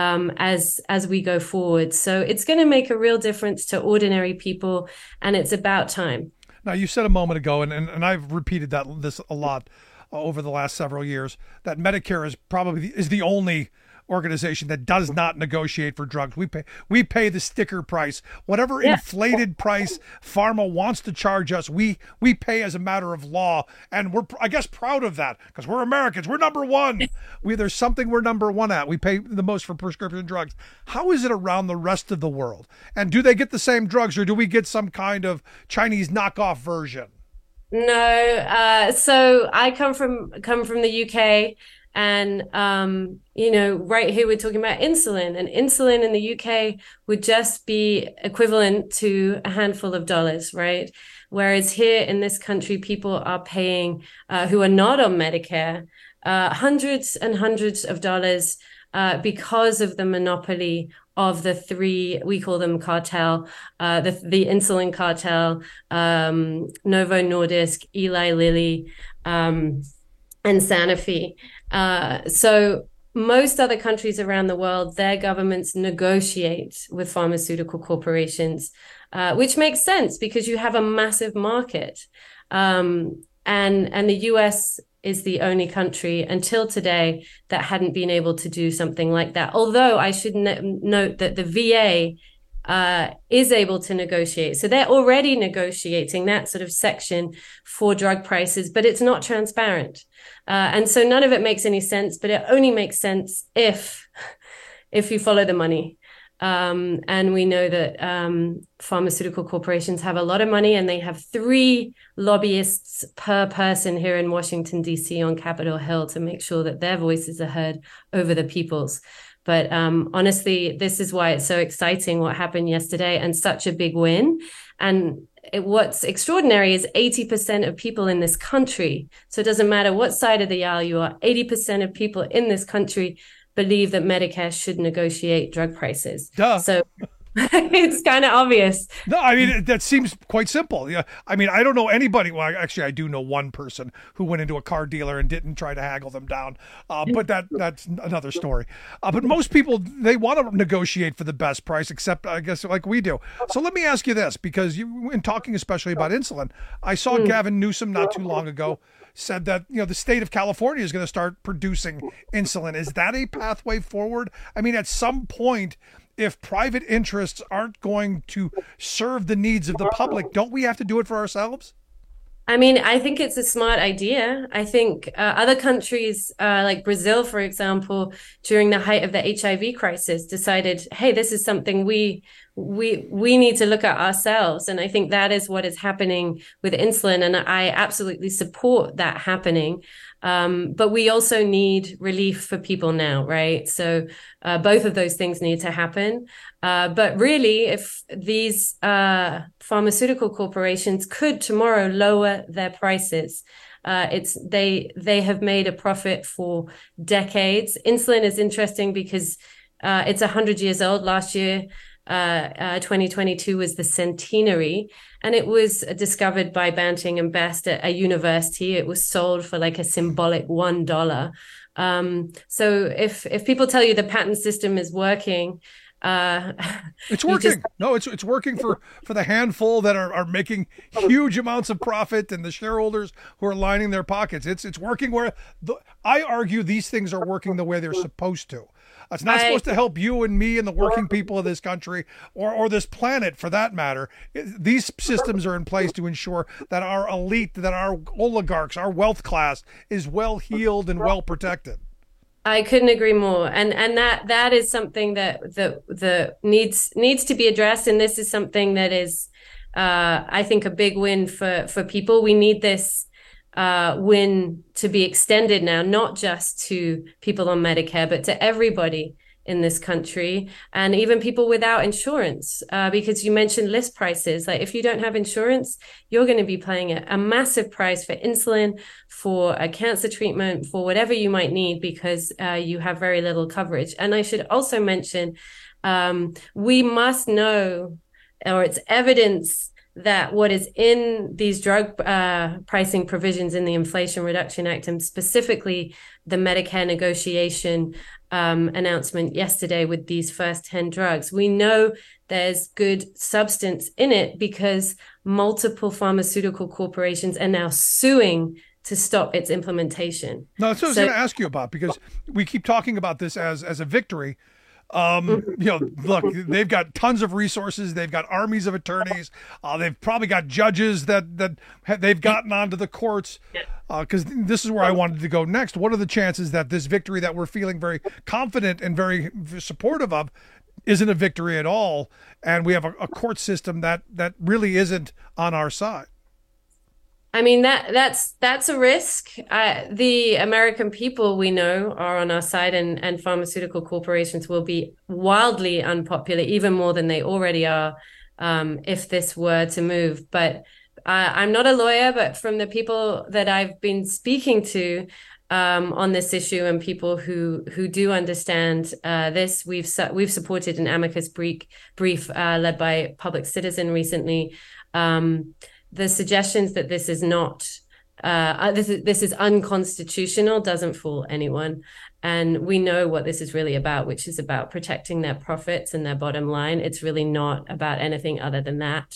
as we go forward. So it's going to make a real difference to ordinary people, and it's about time. Now, you said a moment ago, and I've repeated this a lot over the last several years, that Medicare is the only organization that does not negotiate for drugs. We pay the sticker price. Whatever inflated price pharma wants to charge us, we pay as a matter of law. And we're, I guess, proud of that, because we're Americans. We're number one. There's something we're number one at. We pay the most for prescription drugs. How is it around the rest of the world? And do they get the same drugs, or do we get some kind of Chinese knockoff version? No. So I come from the UK. And, right here, we're talking about insulin, and insulin in the UK would just be equivalent to a handful of dollars, right? Whereas here in this country, people are paying, who are not on Medicare, hundreds and hundreds of dollars, because of the monopoly of the three, we call them cartel, the insulin cartel, Novo Nordisk, Eli Lilly, and Sanofi. So most other countries around the world, their governments negotiate with pharmaceutical corporations, which makes sense because you have a massive market. And the US is the only country until today that hadn't been able to do something like that. Although I should note that the VA is able to negotiate. So they're already negotiating that sort of section for drug prices, but it's not transparent. And so none of it makes any sense, but it only makes sense if you follow the money. And we know that pharmaceutical corporations have a lot of money, and they have 3 lobbyists per person here in Washington, D.C. on Capitol Hill to make sure that their voices are heard over the people's. But honestly, this is why it's so exciting what happened yesterday, and such a big win. And what's extraordinary is 80% of people in this country, so it doesn't matter what side of the aisle you are, 80% of people in this country believe that Medicare should negotiate drug prices. Duh. So it's kind of obvious. No, I mean, that seems quite simple. Yeah, I mean, I don't know anybody. Well, actually, I do know one person who went into a car dealer and didn't try to haggle them down. But that's another story. But most people, they want to negotiate for the best price, except, I guess, like we do. So let me ask you this, because in talking especially about insulin, I saw Gavin Newsom not too long ago said that, the state of California is going to start producing insulin. Is that a pathway forward? I mean, at some point, if private interests aren't going to serve the needs of the public, don't we have to do it for ourselves? I mean, I think it's a smart idea. I think other countries like Brazil, for example, during the height of the HIV crisis, decided, hey, this is something we need to look at ourselves. And I think that is what is happening with insulin. And I absolutely support that happening. But we also need relief for people now, right? So both of those things need to happen. But really, if these pharmaceutical corporations could tomorrow lower their prices, they have made a profit for decades. Insulin is interesting because it's 100 years old. Last year, 2022 was the centenary, and it was discovered by Banting and Best at a university. It was sold for like a symbolic $1. So if people tell you the patent system is working, it's working. No, it's working for the handful that are making huge amounts of profit, and the shareholders who are lining their pockets. It's working where I argue these things are working the way they're supposed to. It's not supposed to help you and me and the working people of this country or this planet for that matter. These systems are in place to ensure that our elite, that our oligarchs, our wealth class is well heeled and well protected. I couldn't agree more, and that is something that needs to be addressed, and this is something that is, I think, a big win for people. We need this win to be extended now, not just to people on Medicare, but to everybody in this country, and even people without insurance, because you mentioned list prices. Like, if you don't have insurance, you're going to be paying a massive price for insulin, for a cancer treatment, for whatever you might need, because you have very little coverage. And I should also mention, we must know, or it's evidence that what is in these drug pricing provisions in the Inflation Reduction Act, and specifically the Medicare negotiation announcement yesterday with these first 10 drugs, we know there's good substance in it because multiple pharmaceutical corporations are now suing to stop its implementation. No, that's what I was going to ask you about, because we keep talking about this as a victory. Look, they've got tons of resources. They've got armies of attorneys. They've probably got judges that they've gotten onto the courts. Because this is where I wanted to go next. What are the chances that this victory that we're feeling very confident and very supportive of isn't a victory at all, and we have a court system that really isn't on our side? I mean, that's a risk. The American people, we know, are on our side, and pharmaceutical corporations will be wildly unpopular, even more than they already are, if this were to move. But I'm not a lawyer, but from the people that I've been speaking to on this issue, and people who do understand this, we've supported an amicus brief led by Public Citizen recently. The suggestions that this is not, this is unconstitutional doesn't fool anyone. And we know what this is really about, which is about protecting their profits and their bottom line. It's really not about anything other than that.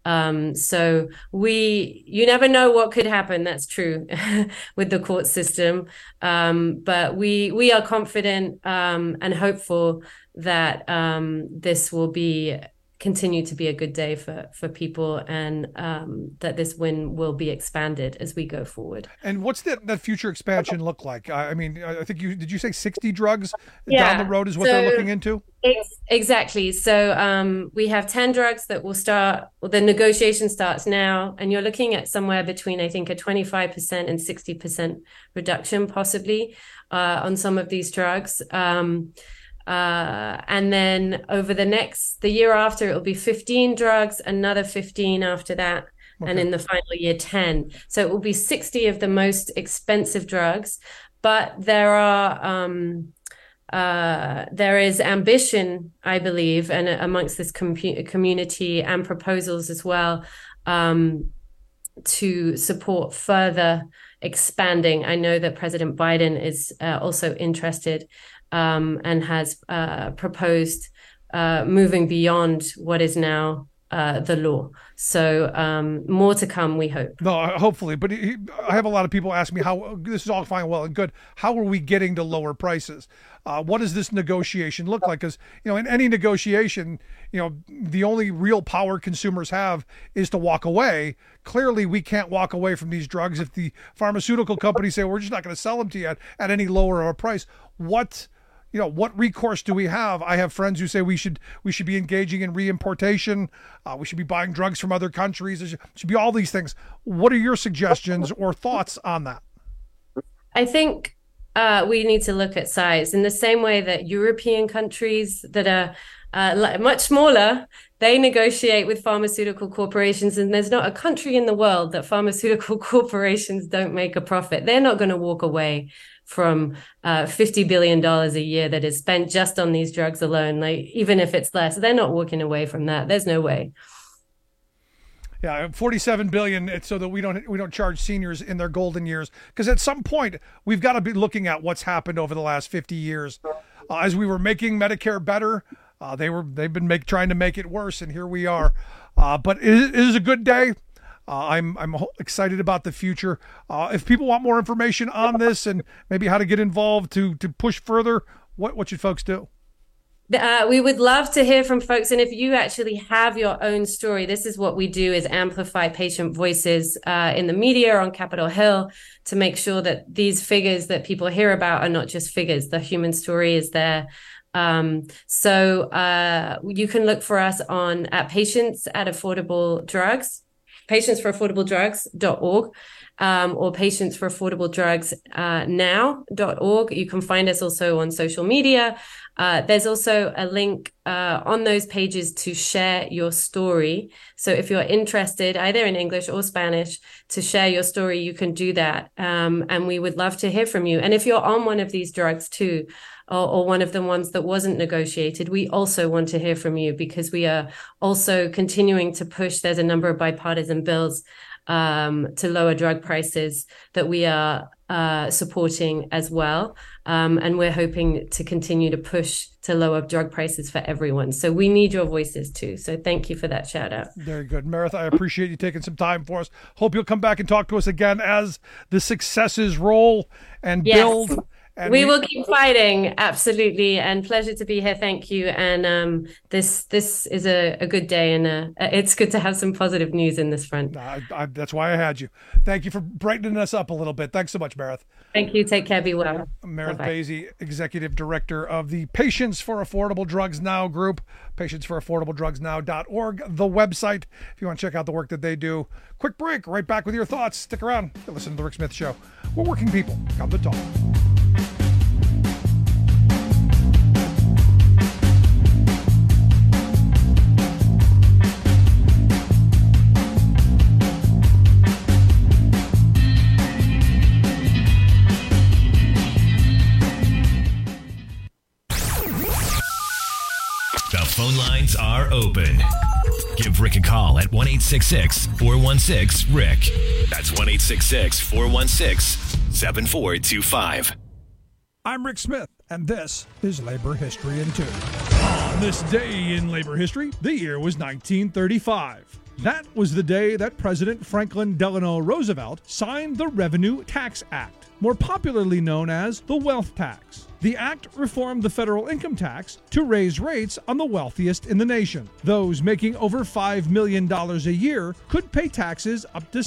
So you never know what could happen. That's true with the court system. But we are confident and hopeful that this will continue to be a good day for people, and that this win will be expanded as we go forward. And what's that future expansion look like? I mean, I think did you say 60 drugs down the road is what they're looking into? Exactly. So we have 10 drugs that will start, the negotiation starts now, and you're looking at somewhere between, I think, a 25% and 60% reduction possibly on some of these drugs. And then over the year after, it'll be 15 drugs, another 15 after that. Okay. And in the final year, 10. So it will be 60 of the most expensive drugs. But there is ambition, I believe, and amongst this community, and proposals as well, to support further expanding. I know that President Biden is also interested and has proposed moving beyond what is now the law. So more to come, we hope. No, hopefully. But I have a lot of people ask me how this is all fine, well and good. How are we getting to lower prices? What does this negotiation look like? Because, in any negotiation, the only real power consumers have is to walk away. Clearly, we can't walk away from these drugs if the pharmaceutical companies say, we're just not going to sell them to you at any lower of a price. What recourse do we have? I have friends who say we should be engaging in reimportation. We should be buying drugs from other countries. There should be all these things. What are your suggestions or thoughts on that? I think we need to look at size in the same way that European countries that are much smaller They negotiate with pharmaceutical corporations, and there's not a country in the world that pharmaceutical corporations don't make a profit. They're not going to walk away from $50 billion a year that is spent just on these drugs alone. Like, even if it's less, they're not walking away from that. There's no way. Yeah, $47 billion. It's so that we don't charge seniors in their golden years, because at some point we've got to be looking at what's happened over the last 50 years. As we were making Medicare better, they've been trying to make it worse, and here we are. But it is a good day. I'm excited about the future. If people want more information on this and maybe how to get involved to push further, what should folks do? We would love to hear from folks. And if you actually have your own story, this is what we do, is amplify patient voices in the media on Capitol Hill to make sure that these figures that people hear about are not just figures. The human story is there. So you can look for us at Patients for Affordable Drugs, patientsforaffordabledrugs.org. Or patientsforaffordabledrugs.now.org. You can find us also on social media. There's also a link on those pages to share your story. So if you're interested, either in English or Spanish, to share your story, you can do that. And we would love to hear from you. And if you're on one of these drugs too, or one of the ones that wasn't negotiated, we also want to hear from you, because we are also continuing to push. There's a number of bipartisan bills to lower drug prices that we are supporting as well. And we're hoping to continue to push to lower drug prices for everyone. So we need your voices too. So thank you for that shout out. Very good. Meredith, I appreciate you taking some time for us. Hope you'll come back and talk to us again as the successes roll and build. And we will keep fighting. Absolutely. And pleasure to be here. Thank you. And this is a good day, and it's good to have some positive news in this front. That's why I had you. Thank you for brightening us up a little bit. Thanks so much, Meredith. Thank you. Take care. Be well. Meredith Bazey, Executive Director of the Patients for Affordable Drugs Now group, patientsforaffordabledrugsnow.org, the website, if you want to check out the work that they do. Quick break. Right back with your thoughts. Stick around. You're listening to The Rick Smith Show. We're working people. Come to talk. Phone lines are open. Give Rick a call at 1-866-416-RICK. That's 1-866-416-7425. I'm Rick Smith, and this is Labor History in 2. On this day in labor history, the year was 1935. That was the day that President Franklin Delano Roosevelt signed the Revenue Tax Act, more popularly known as the Wealth Tax. The act reformed the federal income tax to raise rates on the wealthiest in the nation. Those making over $5 million a year could pay taxes up to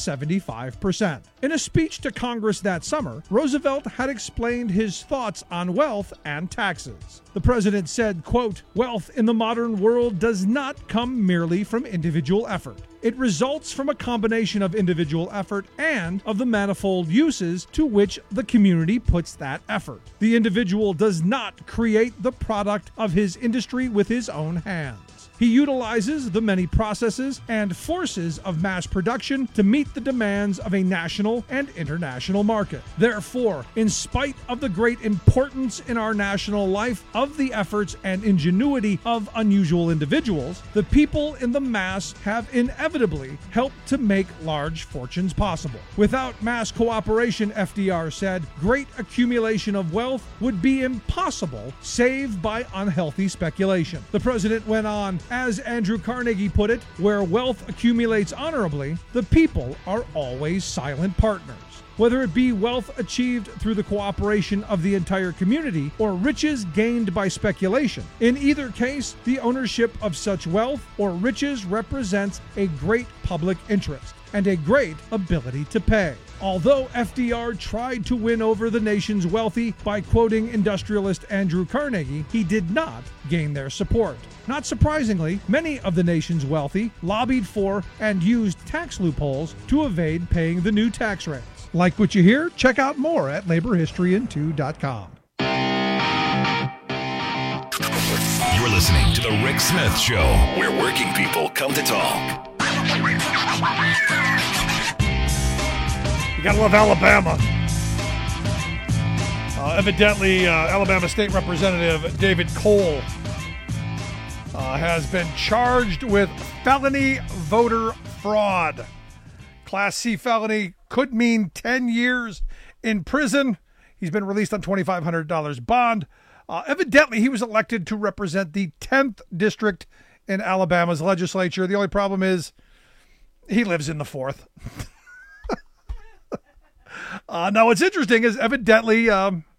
75%. In a speech to Congress that summer, Roosevelt had explained his thoughts on wealth and taxes. The president said, quote, "Wealth in the modern world does not come merely from individual effort. It results from a combination of individual effort and of the manifold uses to which the community puts that effort. The individual does not create the product of his industry with his own hands. He utilizes the many processes and forces of mass production to meet the demands of a national and international market. Therefore, in spite of the great importance in our national life of the efforts and ingenuity of unusual individuals, the people in the mass have inevitably helped to make large fortunes possible. Without mass cooperation, FDR said, great accumulation of wealth would be impossible save by unhealthy speculation." The president went on, as Andrew Carnegie put it, where wealth accumulates honorably, the people are always silent partners. Whether it be wealth achieved through the cooperation of the entire community or riches gained by speculation, in either case, the ownership of such wealth or riches represents a great public interest and a great ability to pay. Although FDR tried to win over the nation's wealthy by quoting industrialist Andrew Carnegie, he did not gain their support. Not surprisingly, many of the nation's wealthy lobbied for and used tax loopholes to evade paying the new tax rates. Like what you hear? Check out more at laborhistoryin2.com. You're listening to The Rick Smith Show, where working people come to talk. You gotta love Alabama. Evidently, Alabama State Representative David Cole has been charged with felony voter fraud. Class C felony could mean 10 years in prison. He's been released on $2,500 bond. Evidently, he was elected to represent the 10th district in Alabama's legislature. The only problem is he lives in the 4th. Now, what's interesting is evidently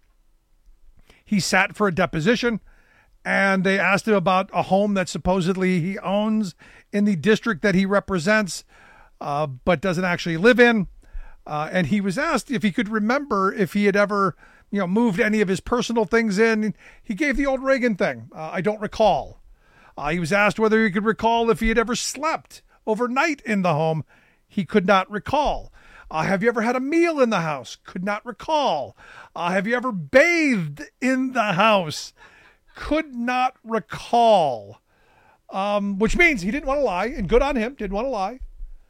he sat for a deposition, and they asked him about a home that supposedly he owns in the district that he represents, but doesn't actually live in. And he was asked if he could remember if he had ever, moved any of his personal things in. He gave the old Reagan thing. I don't recall. He was asked whether he could recall if he had ever slept overnight in the home. He could not recall. Have you ever had a meal in the house? Could not recall. Have you ever bathed in the house? Could not recall. Which means he didn't want to lie, and good on him, didn't want to lie.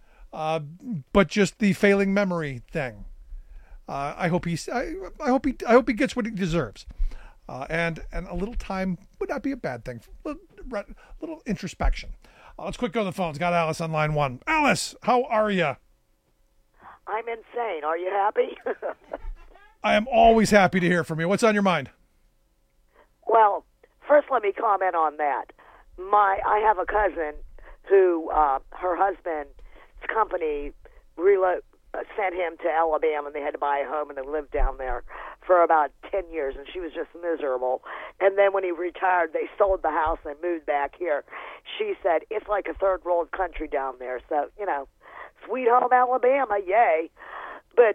But just the failing memory thing. I hope he gets what he deserves. And a little time would not be a bad thing. A little introspection. Let's quick go to the phones. Got Alice on line 1. Alice, how are you? I'm insane. Are you happy? I am always happy to hear from you. What's on your mind? Well, first let me comment on that. I have a cousin who her husband's company sent him to Alabama, and they had to buy a home, and they lived down there for about 10 years, and she was just miserable. And then when he retired, they sold the house and moved back here. She said, it's like a third world country down there. So, sweet home Alabama, yay. But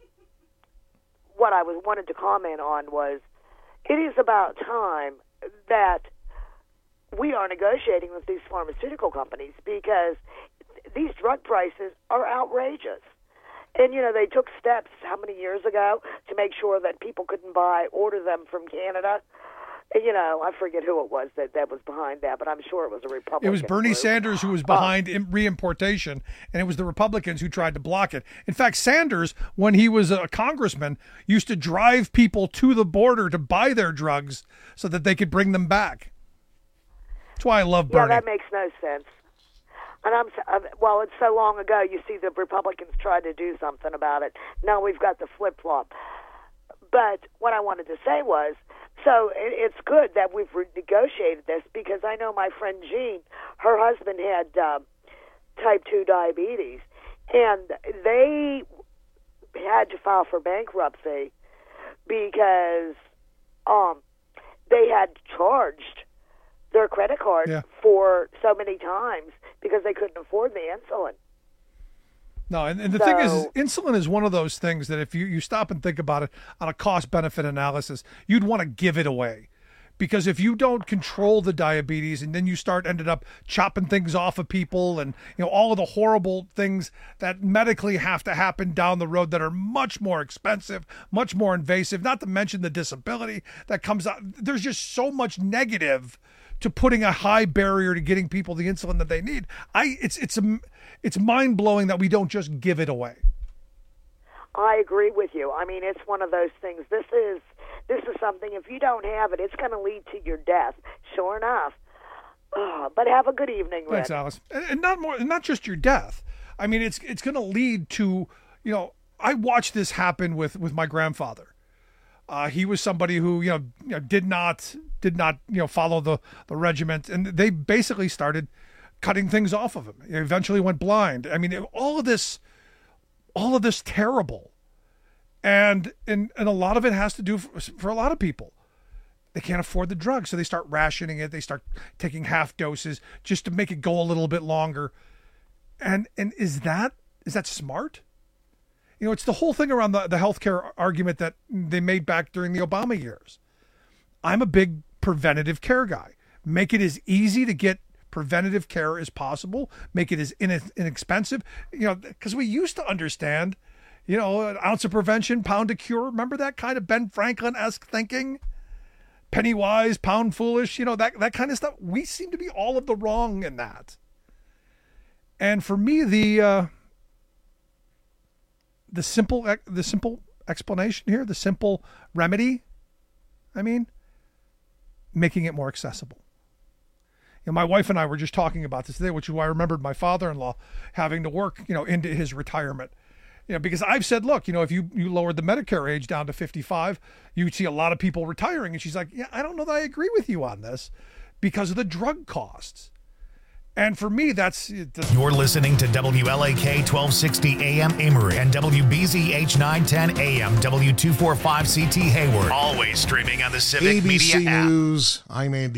what I wanted to comment on was, it is about time that we are negotiating with these pharmaceutical companies, because these drug prices are outrageous. And, they took steps how many years ago to make sure that people couldn't order them from Canada. I forget who it was that was behind that, but I'm sure it was a Republican. It was Bernie group. Sanders who was behind reimportation, and it was the Republicans who tried to block it. In fact, Sanders, when he was a congressman, used to drive people to the border to buy their drugs so that they could bring them back. That's why I love Bernie. Yeah, that makes no sense. And it's so long ago, you see the Republicans tried to do something about it. Now we've got the flip-flop. But what I wanted to say was, so it's good that we've negotiated this, because I know my friend Jean, her husband had type 2 diabetes, and they had to file for bankruptcy because they had charged their credit card for so many times because they couldn't afford the insulin. No, and the thing is, insulin is one of those things that if you stop and think about it on a cost-benefit analysis, you'd want to give it away. Because if you don't control the diabetes, and then you ended up chopping things off of people, and all of the horrible things that medically have to happen down the road that are much more expensive, much more invasive, not to mention the disability that comes out. There's just so much negative to putting a high barrier to getting people the insulin that they need. It's mind-blowing that we don't just give it away. I agree with you. I mean, it's one of those things. This is something, if you don't have it, it's going to lead to your death. Sure enough. But have a good evening, Rick. Thanks, Alice. And not just your death. I mean, it's going to lead to, I watched this happen with my grandfather. He was somebody who, did not follow the regiment, and they basically started cutting things off of him. He eventually went blind. I mean, all of this terrible. And a lot of it has to do for a lot of people. They can't afford the drug, so they start rationing it. They start taking half doses just to make it go a little bit longer. And is that smart? It's the whole thing around the healthcare argument that they made back during the Obama years. I'm a big preventative care guy. Make it as easy to get preventative care as possible. Make it as inexpensive. Because we used to understand, an ounce of prevention, pound of cure. Remember that kind of Ben Franklin-esque thinking? penny wise, pound foolish, that kind of stuff. We seem to be all of the wrong in that. And for me, the simple explanation here, the simple remedy, making it more accessible. My wife and I were just talking about this today, which is why I remembered my father-in-law having to work, into his retirement. Because I've said, look, if you lowered the Medicare age down to 55, you would see a lot of people retiring. And she's like, yeah, I don't know that I agree with you on this because of the drug costs. And for me, that's... You're listening to WLAK 1260 AM Amory and WBZH 910 AM W245CT Hayward. Always streaming on the Civic ABC Media app. News, I'm Andy